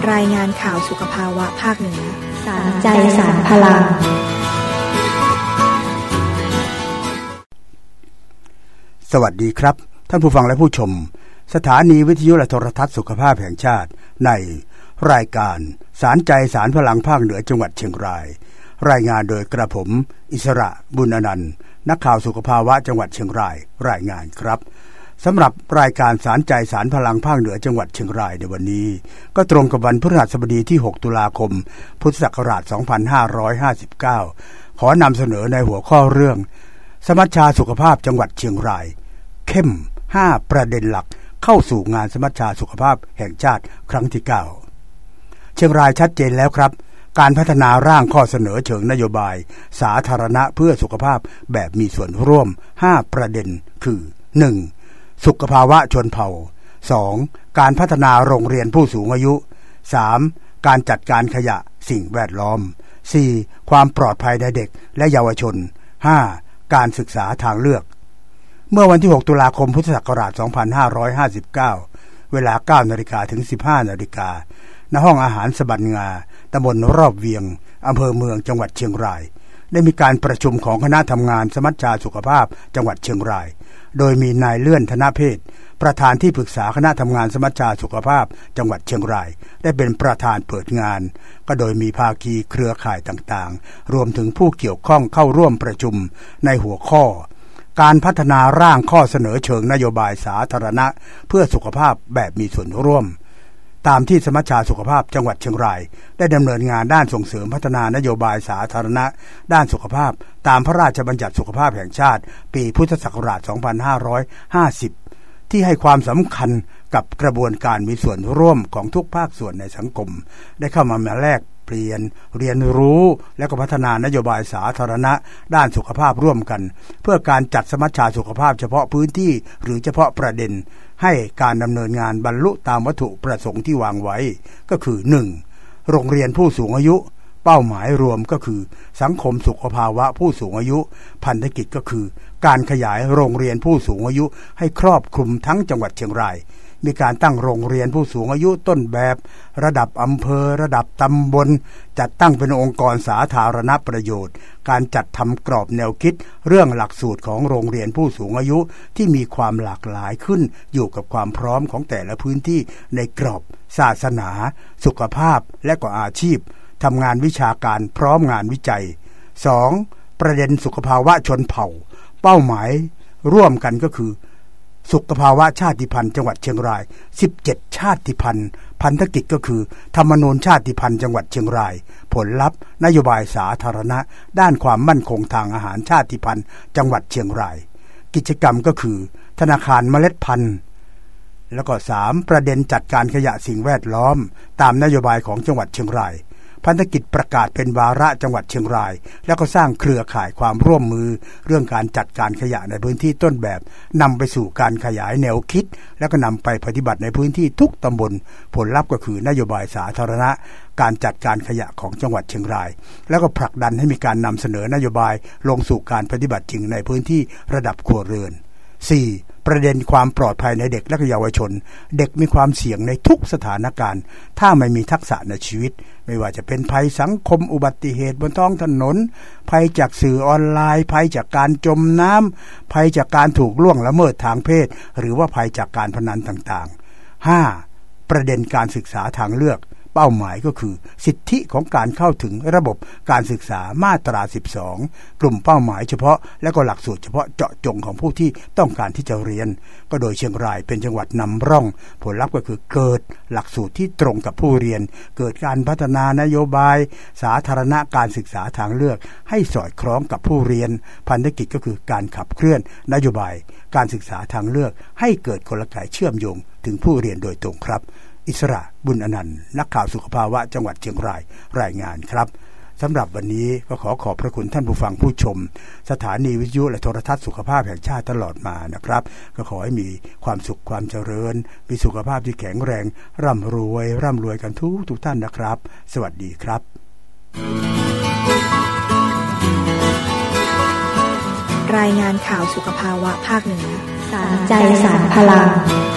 รายงานข่าวสุขภาวะภาคเหนือสารใจสารพลังสวัสดีครับท่านผู้ฟังและผู้ชมสถานีวิทยุและโทรทัศน์สุขภาพแห่งชาติในรายการสารใจสารพลังภาคเหนือจังหวัดเชียงรายรายงานโดยกระผมอิสระบุญอนันต์นักข่าวสุขภาวะจังหวัดเชียงรายรายงานครับสำหรับรายการสารใจสารพลังภาคเหนือจังหวัดเชียงรายในวันนี้ก็ตรงกับวันพฤหัสบดีที่6ตุลาคมพุทธศักราช2559ขอนำเสนอในหัวข้อเรื่องสมัชชาสุขภาพจังหวัดเชียงรายเข้ม5ประเด็นหลักเข้าสู่งานสมัชชาสุขภาพแห่งชาติครั้งที่9เชียงรายชัดเจนแล้วครับการพัฒนาร่างข้อเสนอเชิงนโยบายสาธารณะเพื่อสุขภาพแบบมีส่วนร่วม5ประเด็นคือ 1. สุขภาวะชนเผ่า 2. การพัฒนาโรงเรียนผู้สูงอายุ 3. การจัดการขยะสิ่งแวดล้อม 4. ความปลอดภัยในเด็กและเยาวชน 5. การศึกษาทางเลือกเมื่อวันที่6ตุลาคมพุทธศักราช2559เวลา 9:00 นถึง 15:00 นณห้องอาหารสะบันงาตำบลรอบเวียงอำเภอเมืองจังหวัดเชียงรายได้มีการประชุมของคณะทำงานสมัชชาสุขภาพจังหวัดเชียงรายโดยมีนายเลื่อนธนเพศประธานที่ปรึกษาคณะทำงานสมัชชาสุขภาพจังหวัดเชียงรายได้เป็นประธานเปิดงานก็โดยมีภาคีเครือข่ายต่างๆรวมถึงผู้เกี่ยวข้องเข้าร่วมประชุมในหัวข้อการพัฒนาร่างข้อเสนอเชิงนโยบายสาธารณะเพื่อสุขภาพแบบมีส่วนร่วมตามที่สมัชชาสุขภาพจังหวัดเชียงรายได้ดำเนินงานด้านส่งเสริมพัฒนานโยบายสาธารณะด้านสุขภาพตามพระราชบัญญัติสุขภาพแห่งชาติปีพุทธศักราช2550ที่ให้ความสำคัญกับกระบวนการมีส่วนร่วมของทุกภาคส่วนในสังคมได้เข้ามาแลกเปลี่ยนเรียนรู้และก็พัฒนานโยบายสาธารณะด้านสุขภาพร่วมกันเพื่อการจัดสมัชชาสุขภาพเฉพาะพื้นที่หรือเฉพาะประเด็นให้การดำเนินงานบรรลุตามวัตถุประสงค์ที่วางไว้ก็คือ 1. โรงเรียนผู้สูงอายุเป้าหมายรวมก็คือสังคมสุขภาวะผู้สูงอายุพันธกิจก็คือการขยายโรงเรียนผู้สูงอายุให้ครอบคลุมทั้งจังหวัดเชียงรายมีการตั้งโรงเรียนผู้สูงอายุต้นแบบระดับอำเภอระดับตำบลจัดตั้งเป็นองค์กรสาธารณประโยชน์การจัดทำกรอบแนวคิดเรื่องหลักสูตรของโรงเรียนผู้สูงอายุที่มีความหลากหลายขึ้นอยู่กับความพร้อมของแต่ละพื้นที่ในกรอบศาสนาสุขภาพและก็อาชีพทำงานวิชาการพร้อมงานวิจัย 2. ประเด็นสุขภาวะชนเผ่าเป้าหมายร่วมกันก็คือสุขภาวะชาติพันธุ์จังหวัดเชียงราย17ชาติพันธุ์พันธกิจก็คือธรรมนูญชาติพันธุ์จังหวัดเชียงรายผลลัพธ์นโยบายสาธารณะด้านความมั่นคงทางอาหารชาติพันธุ์จังหวัดเชียงรายกิจกรรมก็คือธนาคารเมล็ดพันธุ์แล้วก็ 3. ประเด็นจัดการขยะสิ่งแวดล้อมตามนโยบายของจังหวัดเชียงรายพันธกิจประกาศเป็นวาระจังหวัดเชียงรายแล้วก็สร้างเครือข่ายความร่วมมือเรื่องการจัดการขยะในพื้นที่ต้นแบบนำไปสู่การขยายแนวคิดแล้วก็นำไปปฏิบัติในพื้นที่ทุกตำบลผลลัพธ์ก็คือนโยบายสาธารณะการจัดการขยะของจังหวัดเชียงรายแล้วก็ผลักดันให้มีการนำเสนอนโยบายลงสู่การปฏิบัติจริงในพื้นที่ระดับครัวเรือน 4. ประเด็นความปลอดภัยในเด็กและเยาวชนเด็กมีความเสี่ยงในทุกสถานการณ์ถ้าไม่มีทักษะในชีวิตไม่ว่าจะเป็นภัยสังคมอุบัติเหตุบนท้องถนนภัยจากสื่อออนไลน์ภัยจากการจมน้ำภัยจากการถูกล่วงละเมิดทางเพศหรือว่าภัยจากการพนันต่างๆ 5. ประเด็นการศึกษาทางเลือกเป้าหมายก็คือสิทธิของการเข้าถึงระบบการศึกษามาตรา12กลุ่มเป้าหมายเฉพาะและก็หลักสูตรเฉพาะเจาะจงของผู้ที่ต้องการที่จะเรียนก็โดยเชียงรายเป็นจังหวัดนำร่องผลลัพธ์ก็คือเกิดหลักสูตรที่ตรงกับผู้เรียนเกิดการพัฒนานโยบายสาธารณะการศึกษาทางเลือกให้สอดคล้องกับผู้เรียนพันธกิจก็คือการขับเคลื่อนนโยบายการศึกษาทางเลือกให้เกิดกลไกเชื่อมโยงถึงผู้เรียนโดยตรงครับอิสระบุญอนันต์นักข่าวสุขภาวะจังหวัดเชียงรายรายงานครับสำหรับวันนี้ก็ขอบพระคุณท่านผู้ฟังผู้ชมสถานีวิทยุและโทรทัศน์สุขภาพแห่งชาติตลอดมานะครับก็ขอให้มีความสุขความเจริญมีสุขภาพที่แข็งแรงร่ำรวยกันทุกท่านนะครับสวัสดีครับรายงานข่าวสุขภาวะภาคเหนือสารใจสารพลัง